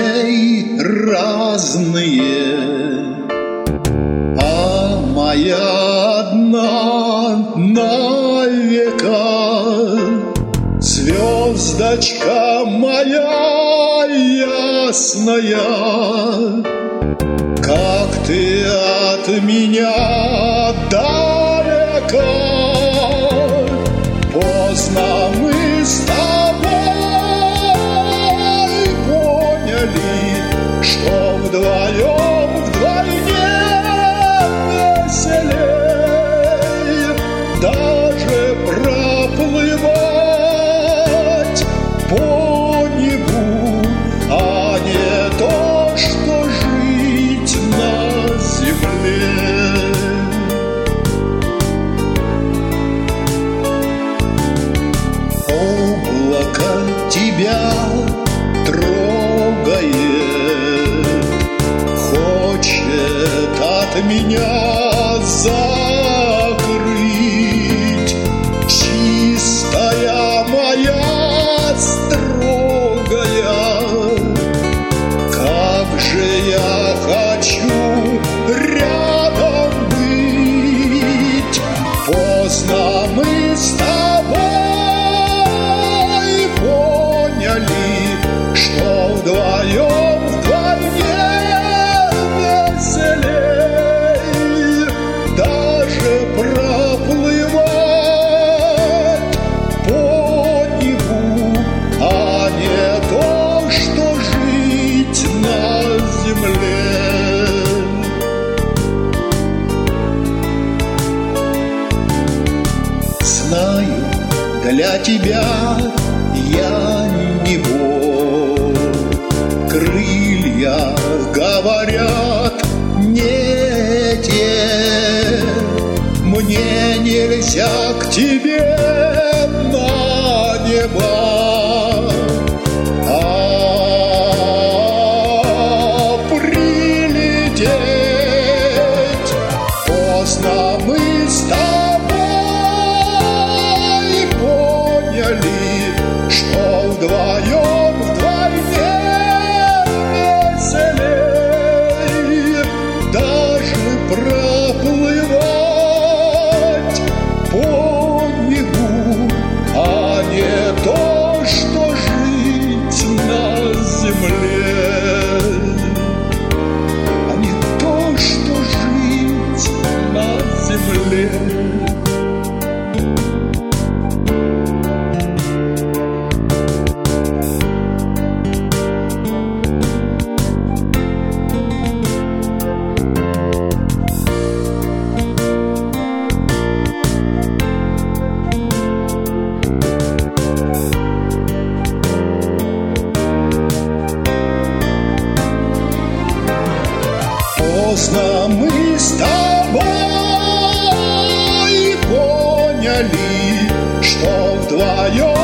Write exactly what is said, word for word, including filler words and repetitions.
людей разные, а моя одна на века. Звездочка моя ясная, как ты от меня далека. Поздно мы с тобой поняли, что вдвоем вдвойне веселей. Даже проплывать по небу, а не то, что жить на земле. Облако тебя трогает, хочет от меня закрыть. Чистая моя строгая, как же я хочу рядом быть. Поздно мы с тобой поняли, что вдвоем вдвойне веселей. Даже проплывать по небу, а не то, что жить на земле. Знаю, для тебя я не бог. Крылья говорят не те. Мне нельзя к тебе на небо, а прилететь. Поздно мы с тобой поняли, что вдвоем вдвойне веселей. Даже проплывать по небу, а не то, что жить на земле. А не то, что жить на земле. Поздно мы с тобой поняли, что вдвоем